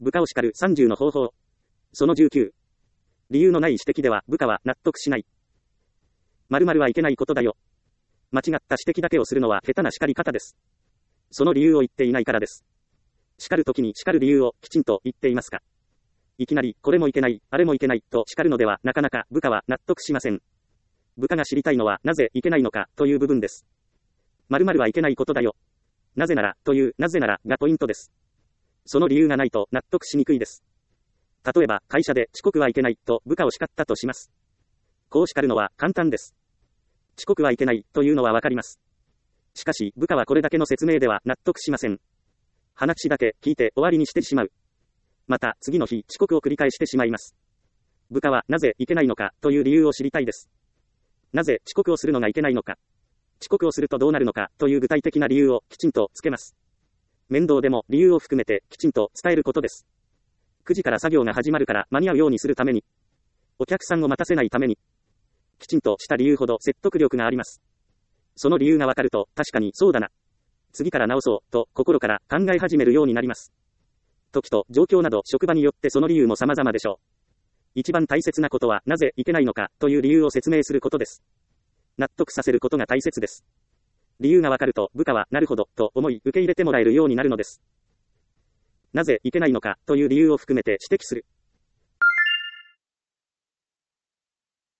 部下を叱る30の方法。その19。理由のない指摘では部下は納得しない。〇〇はいけないことだよ。間違った指摘だけをするのは下手な叱り方です。その理由を言っていないからです。叱るときに叱る理由をきちんと言っていますか。いきなり、これもいけない、あれもいけない、と叱るのでは、なかなか部下は納得しません。部下が知りたいのは、なぜいけないのか、という部分です。〇〇はいけないことだよ。なぜなら、という、なぜなら、がポイントです。その理由がないと、納得しにくいです。例えば、会社で、遅刻はいけない、と部下を叱ったとします。こう叱るのは、簡単です。遅刻はいけない、というのはわかります。しかし、部下はこれだけの説明では、納得しません。話だけ、聞いて終わりにしてしまう。また、次の日、遅刻を繰り返してしまいます。部下は、なぜいけないのか、という理由を知りたいです。なぜ、遅刻をするのがいけないのか。遅刻をするとどうなるのか、という具体的な理由を、きちんとつけます。面倒でも、理由を含めて、きちんと伝えることです。9時から作業が始まるから間に合うようにするために。お客さんを待たせないために。きちんとした理由ほど説得力があります。その理由がわかると、確かにそうだな。次から直そう、と心から考え始めるようになります。時と状況など職場によってその理由も様々でしょう。一番大切なことはなぜいけないのかという理由を説明することです。納得させることが大切です。理由がわかると部下はなるほどと思い受け入れてもらえるようになるのです。なぜいけないのかという理由を含めて指摘する。